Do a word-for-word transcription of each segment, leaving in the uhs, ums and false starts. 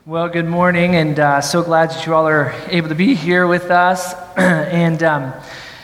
Well, good morning, and uh, so glad that you all are able to be here with us. and um,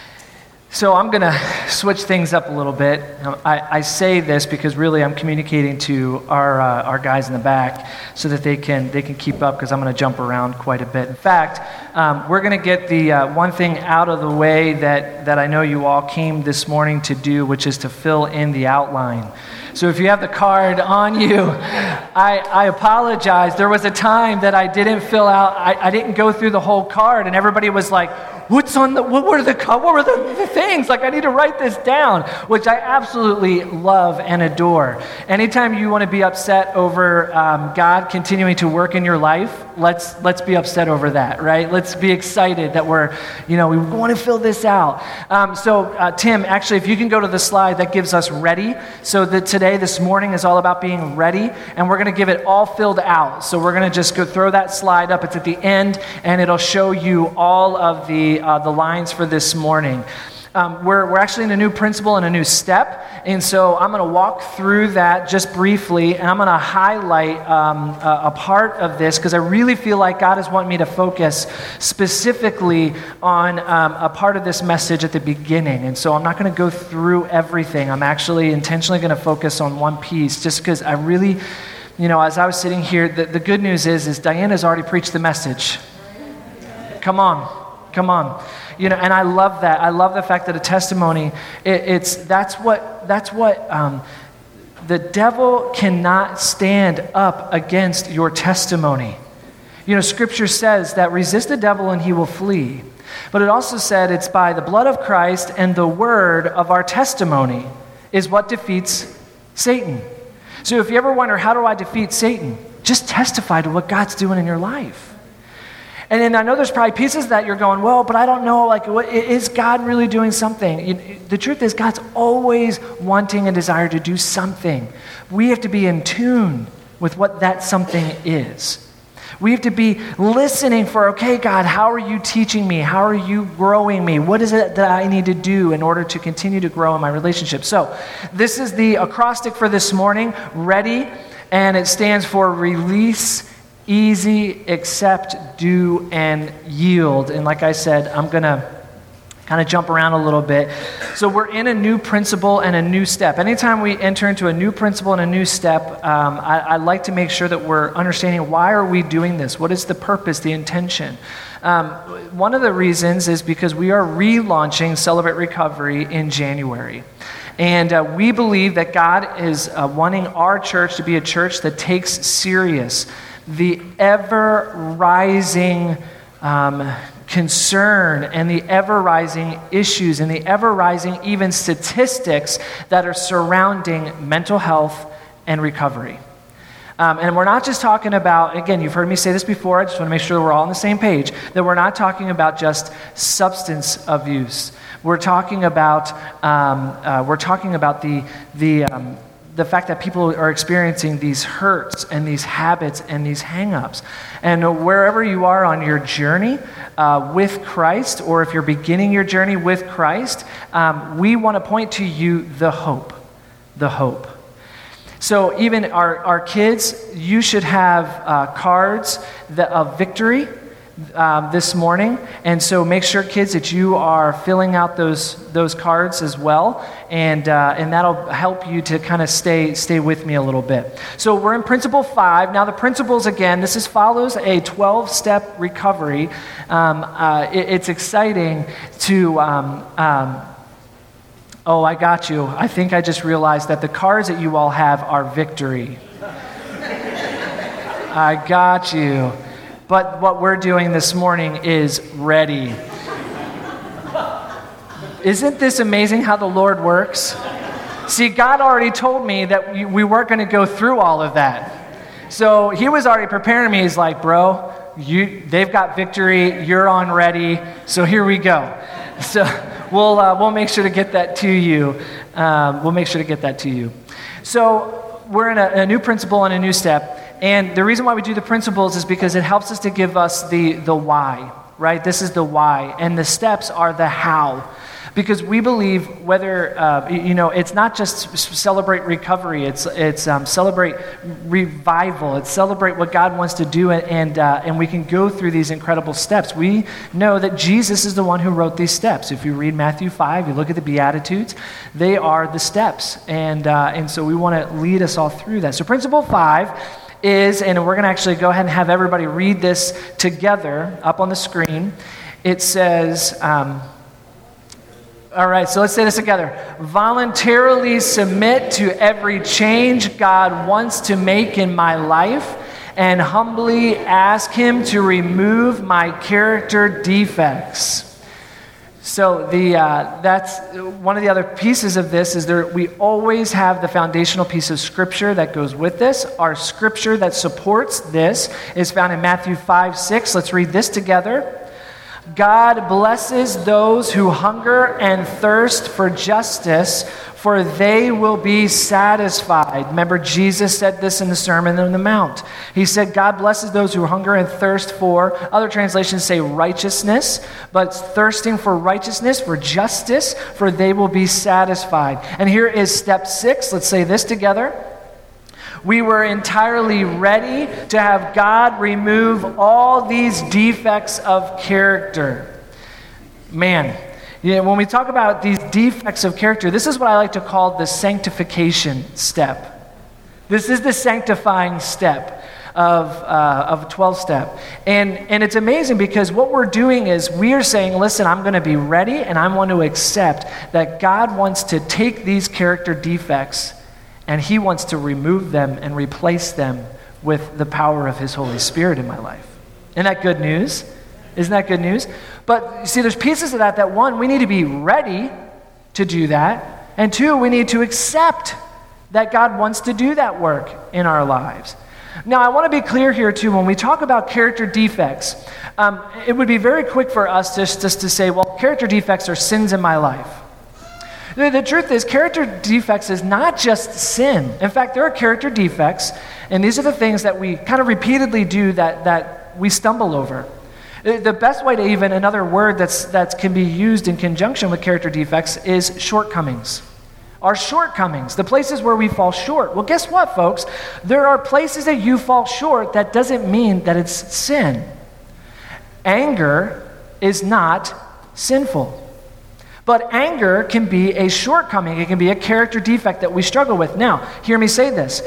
so I'm going to switch things up a little bit. I, I say this because really I'm communicating to our uh, our guys in the back so that they can they can keep up, because I'm going to jump around quite a bit. In fact, um, we're going to get the uh, one thing out of the way that, that I know you all came this morning to do, which is to fill in the outline. So if you have the card on you, I, I apologize. There was a time that I didn't fill out, I, I didn't go through the whole card, and everybody was like, what's on the, what were the, what were the, the things? Like, I need to write this down, which I absolutely love and adore. Anytime you want to be upset over um, God continuing to work in your life, let's let's be upset over that, right? Let's be excited that we're, you know, we want to fill this out. Um, so, uh, Tim, actually, if you can go to the slide that gives us ready. So that today, this morning, is all about being ready, and we're going to give it all filled out. So we're going to just go throw that slide up. It's at the end, and it'll show you all of the uh, the lines for this morning. Um, we're, we're actually in a new principle and a new step, and so I'm going to walk through that just briefly, and I'm going to highlight um, a, a part of this, because I really feel like God is wanting me to focus specifically on um, a part of this message at the beginning, and so I'm not going to go through everything. I'm actually intentionally going to focus on one piece, just because I really, you know, as I was sitting here, the, the good news is, is Diana's already preached the message. Come on. Come on, you know, and I love that. I love the fact that a testimony, it, it's that's what that's what um, the devil cannot stand up against your testimony. You know, Scripture says that resist the devil and he will flee, but it also said it's by the blood of Christ and the word of our testimony is what defeats Satan. So if you ever wonder, how do I defeat Satan? Just testify to what God's doing in your life. And then I know there's probably pieces that you're going, well, but I don't know, like, what, is God really doing something? You, the truth is, God's always wanting and desire to do something. We have to be in tune with what that something is. We have to be listening for, okay, God, how are you teaching me? How are you growing me? What is it that I need to do in order to continue to grow in my relationship? So this is the acrostic for this morning, ready, and it stands for release, easy, accept, do, and yield. And like I said, I'm going to kind of jump around a little bit. So we're in a new principle and a new step. Anytime we enter into a new principle and a new step, um, I, I like to make sure that we're understanding, why are we doing this? What is the purpose, the intention? Um, one of the reasons is because we are relaunching Celebrate Recovery in January. And uh, we believe that God is uh, wanting our church to be a church that takes serious the ever-rising um, concern and the ever-rising issues and the ever-rising even statistics that are surrounding mental health and recovery. Um, and we're not just talking about, again, you've heard me say this before, I just want to make sure that we're all on the same page, that we're not talking about just substance abuse. We're talking about, um, uh, we're talking about the, the, um, the fact that people are experiencing these hurts and these habits and these hang-ups. And wherever you are on your journey uh, with Christ, or if you're beginning your journey with Christ, um, we want to point to you the hope, the hope. So even our, our kids, you should have uh, cards that, of victory um, this morning. And so make sure, kids, that you are filling out those those cards as well. And uh, and that'll help you to kind of stay stay with me a little bit. So we're in principle five. Now the principles, again, this is follows a twelve-step recovery. Um, uh, it, it's exciting to... Um, um, Oh, I got you. I think I just realized that the cards that you all have are victory. I got you. But what we're doing this morning is ready. Isn't this amazing how the Lord works? See, God already told me that we weren't going to go through all of that. So he was already preparing me. He's like, bro, you, they've got victory. You're on ready. So here we go. So... We'll uh, we'll make sure to get that to you. Um, we'll make sure to get that to you. So we're in a, a new principle and a new step. And the reason why we do the principles is because it helps us to give us the the why, right? This is the why. And the steps are the how. because we believe whether, uh, you know, it's not just celebrate recovery, it's it's um, celebrate revival, it's celebrate what God wants to do, and, uh, and we can go through these incredible steps. We know that Jesus is the one who wrote these steps. If you read Matthew five, you look at the Beatitudes, they are the steps, and, uh, and so we want to lead us all through that. So principle five is, and we're going to actually go ahead and have everybody read this together up on the screen. It says, um, all right, so let's say this together. Voluntarily submit to every change God wants to make in my life and humbly ask Him to remove my character defects. So the uh, that's one of the other pieces of this is there. We always have the foundational piece of Scripture that goes with this. Our Scripture that supports this is found in Matthew five six. Let's read this together. God blesses those who hunger and thirst for justice, for they will be satisfied. Remember, Jesus said this in the Sermon on the Mount. He said, God blesses those who hunger and thirst for, other translations say righteousness, but thirsting for righteousness, for justice, for they will be satisfied. And here is step six. Let's say this together. We were entirely ready to have God remove all these defects of character. Man, you know, when we talk about these defects of character, this is what I like to call the sanctification step. This is the sanctifying step of uh, of twelve-step. And, and it's amazing because what we're doing is we are saying, listen, I'm going to be ready and I want to accept that God wants to take these character defects and He wants to remove them and replace them with the power of His Holy Spirit in my life. Isn't that good news? Isn't that good news? But you see, there's pieces of that that one, we need to be ready to do that. And two, we need to accept that God wants to do that work in our lives. Now, I want to be clear here too, when we talk about character defects, um, it would be very quick for us just, just to say, well, character defects are sins in my life. The truth is, character defects is not just sin. In fact, there are character defects, and these are the things that we kind of repeatedly do that, that we stumble over. The best way to even, another word that's, that can be used in conjunction with character defects is shortcomings. Our shortcomings, the places where we fall short. Well, guess what, folks? There are places that you fall short. That doesn't mean that it's sin. Anger is not sinful. But anger can be a shortcoming. It can be a character defect that we struggle with. Now, hear me say this.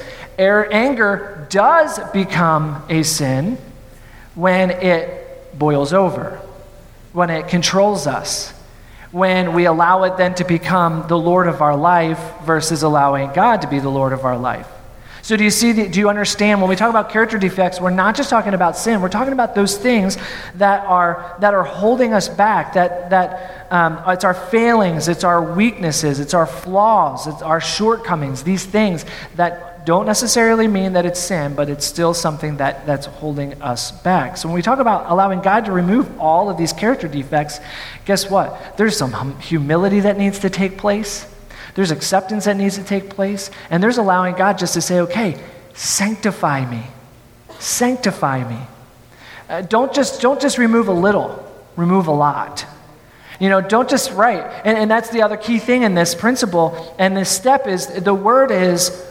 Anger does become a sin when it boils over, when it controls us, when we allow it then to become the Lord of our life versus allowing God to be the Lord of our life. So do you see, the, do you understand, when we talk about character defects, we're not just talking about sin, we're talking about those things that are that are holding us back, that, that um, it's our failings, it's our weaknesses, it's our flaws, it's our shortcomings, these things that don't necessarily mean that it's sin, but it's still something that, that's holding us back. So when we talk about allowing God to remove all of these character defects, guess what? There's some hum- humility that needs to take place. There's acceptance that needs to take place, and there's allowing God just to say, okay, sanctify me. Sanctify me. Uh, don't just don't just remove a little, remove a lot. You know, don't just, right. And, and that's the other key thing in this principle, and this step is, the word is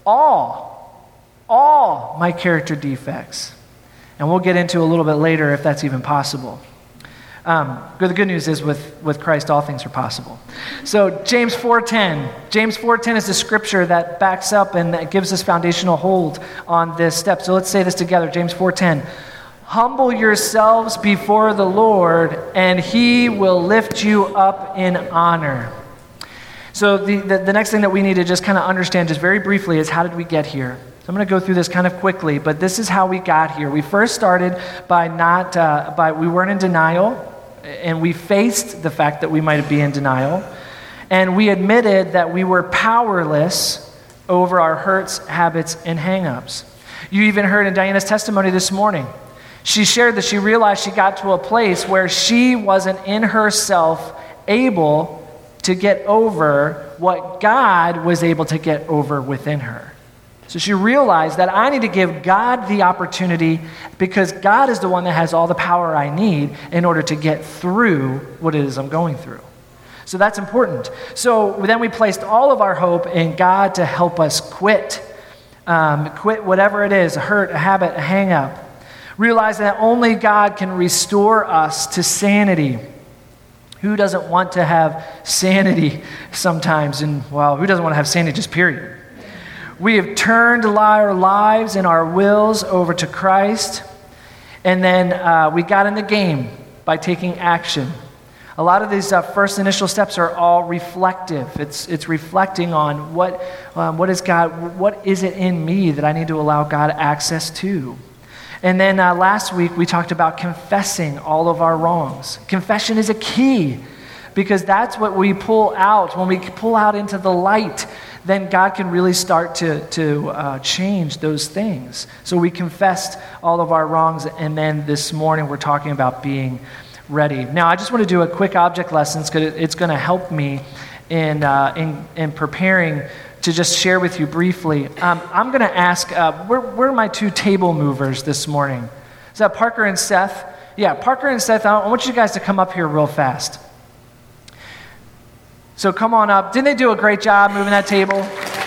all. All my character defects. And we'll get into a little bit later if that's even possible. Um, the good news is with, with Christ, all things are possible. So James four ten. James four ten is the scripture that backs up and that gives us foundational hold on this step. So let's say this together. James four ten. Humble yourselves before the Lord, and He will lift you up in honor. So the, the, the next thing that we need to just kind of understand just very briefly is, how did we get here? So I'm going to go through this kind of quickly, but this is how we got here. We first started by not, uh, by we weren't in denial, and we faced the fact that we might be in denial, and we admitted that we were powerless over our hurts, habits, and hang-ups. You even heard in Diana's testimony this morning. She shared that she realized she got to a place where she wasn't in herself able to get over what God was able to get over within her. So she realized that I need to give God the opportunity, because God is the one that has all the power I need in order to get through what it is I'm going through. So that's important. So then we placed all of our hope in God to help us quit. Um, quit whatever it is, a hurt, a habit, a hang-up. Realize that only God can restore us to sanity. Who doesn't want to have sanity sometimes? And, well, who doesn't want to have sanity, just period? We have turned our lives and our wills over to Christ. And then uh, we got in the game by taking action. A lot of these uh, first initial steps are all reflective. It's it's reflecting on what um, what is God, what is it in me that I need to allow God access to. And then uh, last week we talked about confessing all of our wrongs. Confession is a key because that's what we pull out. When we pull out into the light, then God can really start to, to uh, change those things. So we confessed all of our wrongs, and then this morning we're talking about being ready. Now, I just want to do a quick object lesson because it's going to help me in, uh, in, in preparing to just share with you briefly. Um, I'm going to ask, uh, where, where are my two table movers this morning? Is that Parker and Seth? Yeah, Parker and Seth, I want you guys to come up here real fast. So come on up. Didn't they do a great job moving that table?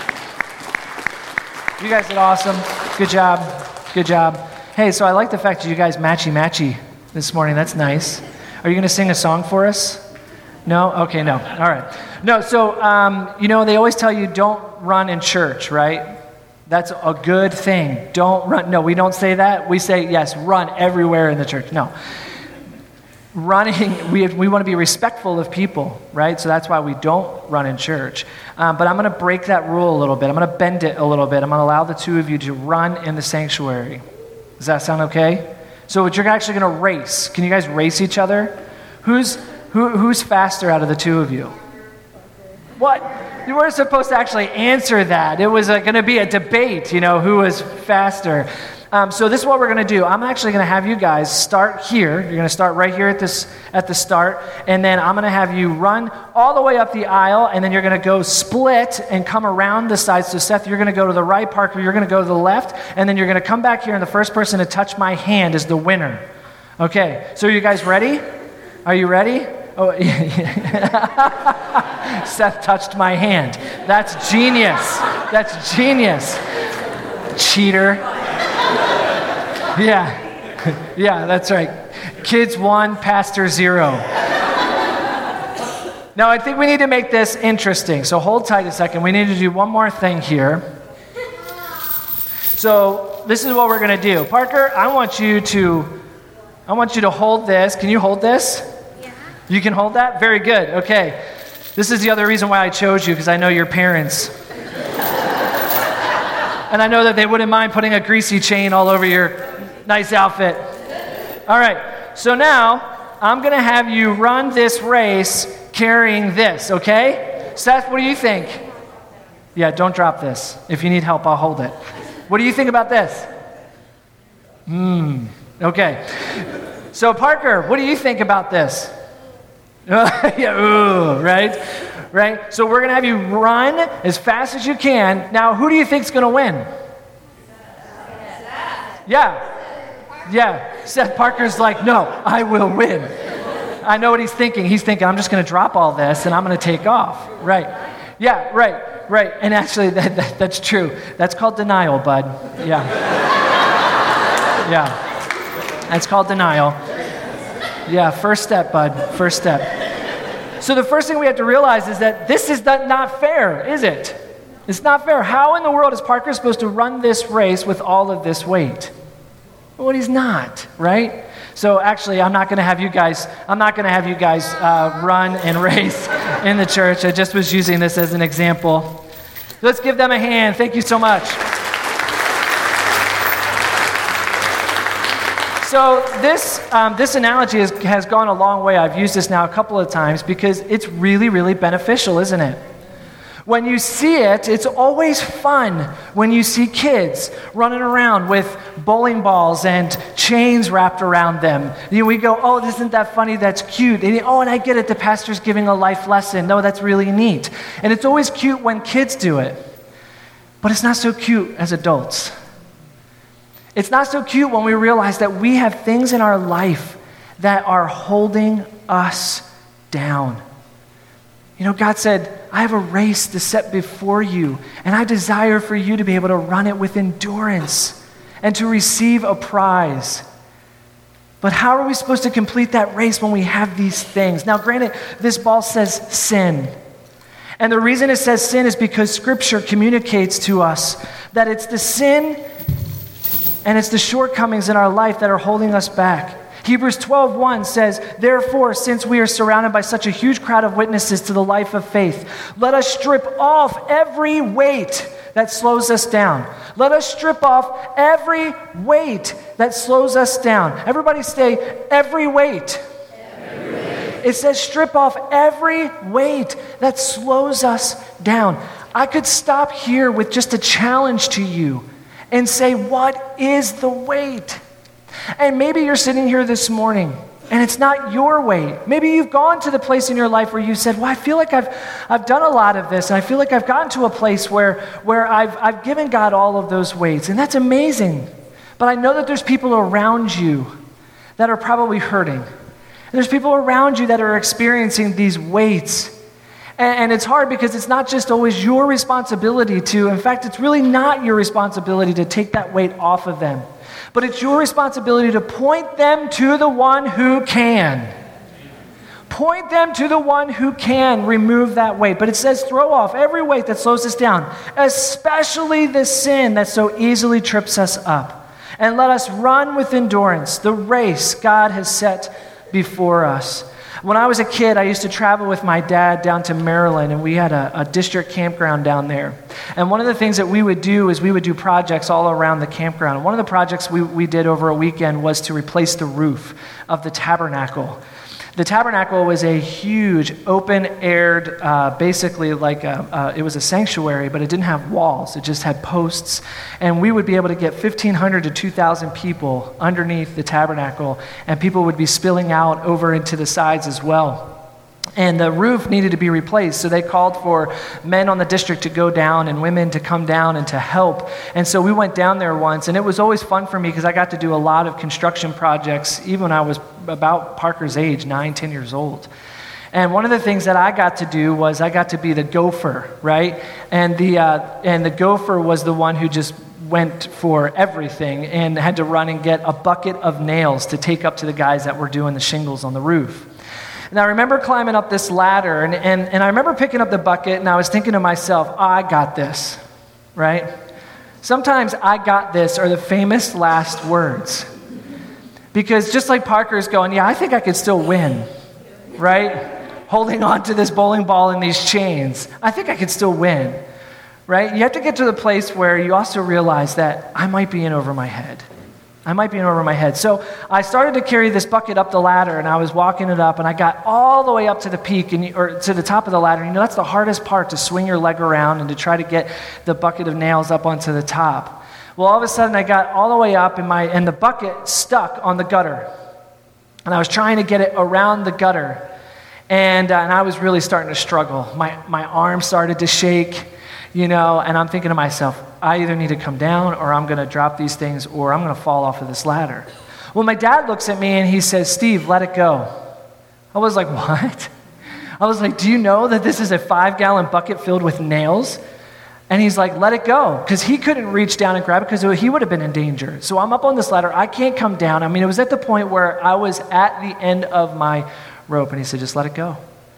You guys did awesome. Good job. Good job. Hey, so I like the fact that you guys matchy-matchy this morning. That's nice. Are you going to sing a song for us? No? Okay, no. All right. No, so, um, you know, they always tell you don't run in church, right? That's a good thing. Don't run. No, we don't say that. We say, yes, run everywhere in the church. No. Running, we we want to be respectful of people, right? So that's why we don't run in church. Um, but I'm going to break that rule a little bit. I'm going to bend it a little bit. I'm going to allow the two of you to run in the sanctuary. Does that sound okay? So you're actually going to race. Can you guys race each other? Who's who, who's faster out of the two of you? What? You weren't supposed to actually answer that. It was uh, going to be a debate, you know, who was faster. Um, so this is what we're going to do. I'm actually going to have you guys start here. You're going to start right here at this at the start, and then I'm going to have you run all the way up the aisle, and then you're going to go split and come around the side. So Seth, you're going to go to the right, Parker, you're going to go to the left, and then you're going to come back here, and the first person to touch my hand is the winner. Okay, so are you guys ready? Are you ready? Oh, Seth touched my hand. That's genius. That's genius. Cheater. Yeah, yeah, that's right. Kids one, pastor zero. Now, I think we need to make this interesting, so hold tight a second. We need to do one more thing here. So this is what we're going to do. Parker, I want you to, I want you to hold this. Can you hold this? Yeah. You can hold that? Very good. Okay. This is the other reason why I chose you, because I know your parents. And I know that they wouldn't mind putting a greasy chain all over your nice outfit. All right, so now I'm going to have you run this race carrying this, okay? Seth, what do you think? Yeah, don't drop this. If you need help, I'll hold it. What do you think about this? Hmm, okay. So Parker, what do you think about this? Yeah, ooh, right? Right? So we're going to have you run as fast as you can. Now, who do you think is going to win? Yeah. Yeah. Seth Parker's like, no, I will win. I know what he's thinking. He's thinking, I'm just going to drop all this and I'm going to take off. Right. Yeah, right, right. And actually, that, that, that's true. That's called denial, bud. Yeah. Yeah. That's called denial. Yeah, first step, bud. First step. So the first thing we have to realize is that this is not fair, is it? It's not fair. How in the world is Parker supposed to run this race with all of this weight? Well, he's not, right? So actually, I'm not going to have you guys. I'm not going to have you guys uh, run and race in the church. I just was using this as an example. Let's give them a hand. Thank you so much. So this um, this analogy has, has gone a long way. I've used this now a couple of times because it's really, really beneficial, isn't it? When you see it, it's always fun when you see kids running around with bowling balls and chains wrapped around them. You know, we go, oh, isn't that funny? That's cute. And, oh, and I get it. The pastor's giving a life lesson. No, that's really neat. And it's always cute when kids do it. But it's not so cute as adults. It's not so cute when we realize that we have things in our life that are holding us down. You know, God said, I have a race to set before you, and I desire for you to be able to run it with endurance and to receive a prize. But how are we supposed to complete that race when we have these things? Now, granted, this ball says sin. And the reason it says sin is because Scripture communicates to us that it's the sin and it's the shortcomings in our life that are holding us back. Hebrews twelve one says, therefore, since we are surrounded by such a huge crowd of witnesses to the life of faith, let us strip off every weight that slows us down. Let us strip off every weight that slows us down. Everybody say, every weight. Every weight. It says strip off every weight that slows us down. I could stop here with just a challenge to you and say, what is the weight? And maybe you're sitting here this morning and it's not your weight. Maybe you've gone to the place in your life where you said, well, I feel like I've I've done a lot of this, and I feel like I've gotten to a place where, where I've, I've given God all of those weights, and that's amazing. But I know that there's people around you that are probably hurting. And there's people around you that are experiencing these weights. And, and it's hard because it's not just always your responsibility to, in fact, it's really not your responsibility to take that weight off of them. But it's your responsibility to point them to the one who can. Point them to the one who can remove that weight. But it says throw off every weight that slows us down, especially the sin that so easily trips us up. And let us run with endurance the race God has set before us. When I was a kid, I used to travel with my dad down to Maryland, and we had a, a district campground down there. And one of the things that we would do is we would do projects all around the campground. And one of the projects we, we did over a weekend was to replace the roof of the tabernacle. The tabernacle was a huge, open-aired, uh, basically like a, uh, it was a sanctuary, but it didn't have walls. It just had posts. And we would be able to get fifteen hundred to two thousand people underneath the tabernacle, and people would be spilling out over into the sides as well. And the roof needed to be replaced, so they called for men on the district to go down and women to come down and to help. And so we went down there once, and it was always fun for me because I got to do a lot of construction projects, even when I was about Parker's age, nine, ten years old. And one of the things that I got to do was I got to be the gopher, right? And the uh, and the gopher was the one who just went for everything and had to run and get a bucket of nails to take up to the guys that were doing the shingles on the roof. And I remember climbing up this ladder, and, and, and I remember picking up the bucket, and I was thinking to myself, oh, I got this, right? Sometimes I got this are the famous last words. Because just like Parker's going, yeah, I think I could still win, right? Holding on to this bowling ball and these chains. I think I could still win, right? You have to get to the place where you also realize that I might be in over my head. I might be in over my head. So I started to carry this bucket up the ladder, and I was walking it up, and I got all the way up to the peak, and or to the top of the ladder. You know, that's the hardest part, to swing your leg around and to try to get the bucket of nails up onto the top. Well, all of a sudden, I got all the way up, and my and the bucket stuck on the gutter. And I was trying to get it around the gutter, and, uh, and I was really starting to struggle. My, my arm started to shake, you know, and I'm thinking to myself, I either need to come down or I'm going to drop these things or I'm going to fall off of this ladder. Well, my dad looks at me and he says, Steve, let it go. I was like, what? I was like, do you know that this is a five-gallon bucket filled with nails? And he's like, let it go, because he couldn't reach down and grab it because he would have been in danger. So I'm up on this ladder. I can't come down. I mean, it was at the point where I was at the end of my rope, and he said, just let it go.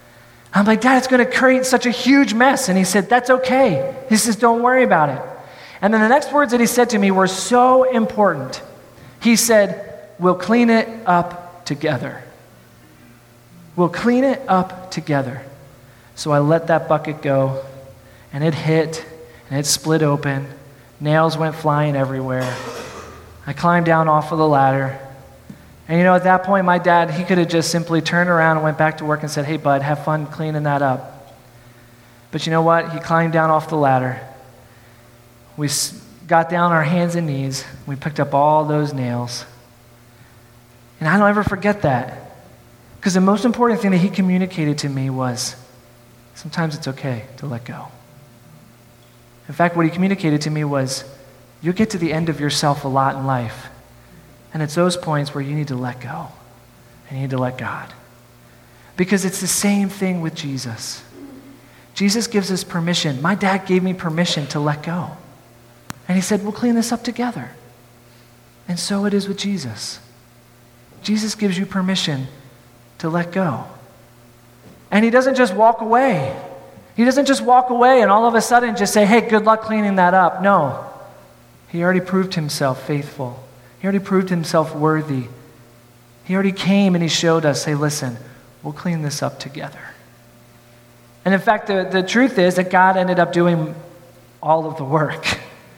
I'm like, Dad, it's going to create such a huge mess. And he said, that's okay. He says, don't worry about it. And then the next words that he said to me were so important. He said, we'll clean it up together. We'll clean it up together. So I let that bucket go, and it hit, and it split open. Nails went flying everywhere. I climbed down off of the ladder. And you know, at that point, my dad, he could have just simply turned around and went back to work and said, hey, bud, have fun cleaning that up. But you know what? He climbed down off the ladder. We got down on our hands and knees. We picked up all those nails. And I don't ever forget that. Because the most important thing that he communicated to me was, sometimes it's okay to let go. In fact, what he communicated to me was, you'll get to the end of yourself a lot in life. And it's those points where you need to let go. And you need to let God. Because it's the same thing with Jesus. Jesus gives us permission. My dad gave me permission to let go. And he said, we'll clean this up together. And so it is with Jesus. Jesus gives you permission to let go. And he doesn't just walk away. He doesn't just walk away and all of a sudden just say, hey, good luck cleaning that up. No. He already proved himself faithful. He already proved himself worthy. He already came and he showed us, hey, listen, we'll clean this up together. And in fact, the, the truth is that God ended up doing all of the work.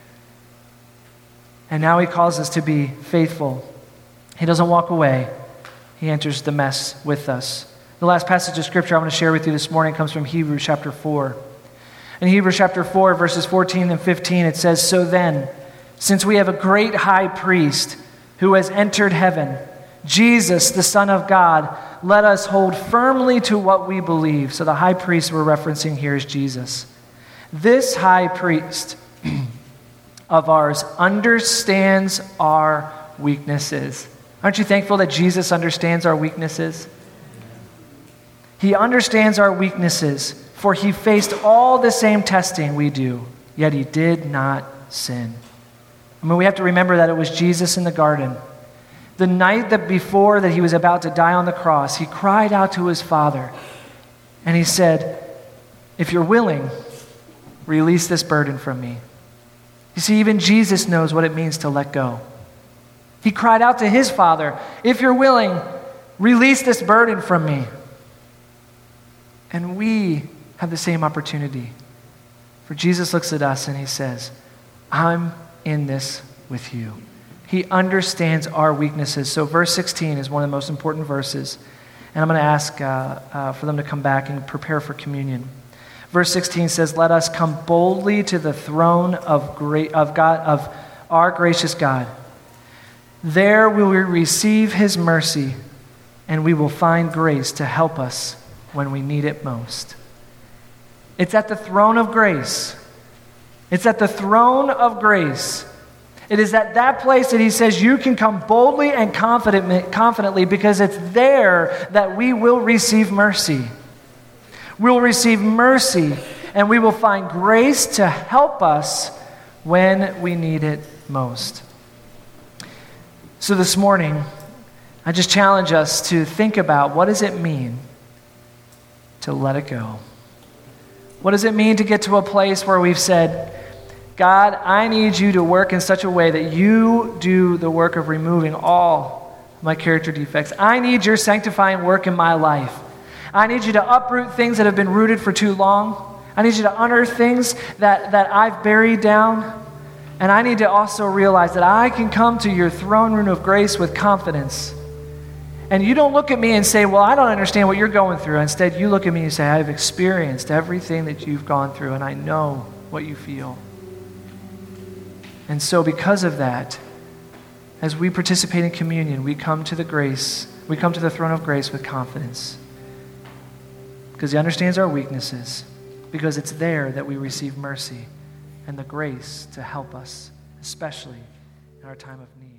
And now he calls us to be faithful. He doesn't walk away. He enters the mess with us. The last passage of scripture I want to share with you this morning comes from Hebrews chapter four. In Hebrews chapter four, verses fourteen and fifteen, it says, so then, since we have a great high priest who has entered heaven, Jesus, the Son of God, let us hold firmly to what we believe. So the high priest we're referencing here is Jesus. This high priest of ours understands our weaknesses. Aren't you thankful that Jesus understands our weaknesses? He understands our weaknesses, for he faced all the same testing we do, yet he did not sin. I mean, we have to remember that it was Jesus in the garden. The night that before that he was about to die on the cross, he cried out to his Father, and he said, if you're willing, release this burden from me. You see, even Jesus knows what it means to let go. He cried out to his Father, if you're willing, release this burden from me. And we have the same opportunity. For Jesus looks at us and he says, I'm in this with you. He understands our weaknesses. So verse sixteen is one of the most important verses. And I'm going to ask uh, uh, for them to come back and prepare for communion. Verse sixteen says, let us come boldly to the throne of great of God, of our gracious God. There will we receive his mercy, and we will find grace to help us when we need it most. It's at the throne of grace. It's at the throne of grace. It is at that place that he says you can come boldly and confident, confidently because it's there that we will receive mercy. We'll receive mercy and we will find grace to help us when we need it most. So this morning, I just challenge us to think about what does it mean to let it go? What does it mean to get to a place where we've said, God, I need you to work in such a way that you do the work of removing all my character defects. I need your sanctifying work in my life. I need you to uproot things that have been rooted for too long. I need you to unearth things that, that I've buried down. And I need to also realize that I can come to your throne room of grace with confidence. And you don't look at me and say, well, I don't understand what you're going through. Instead, you look at me and say, I've experienced everything that you've gone through, and I know what you feel. And so because of that, as we participate in communion, we come to the grace, we come to the throne of grace with confidence. Because he understands our weaknesses, because it's there that we receive mercy and the grace to help us, especially in our time of need.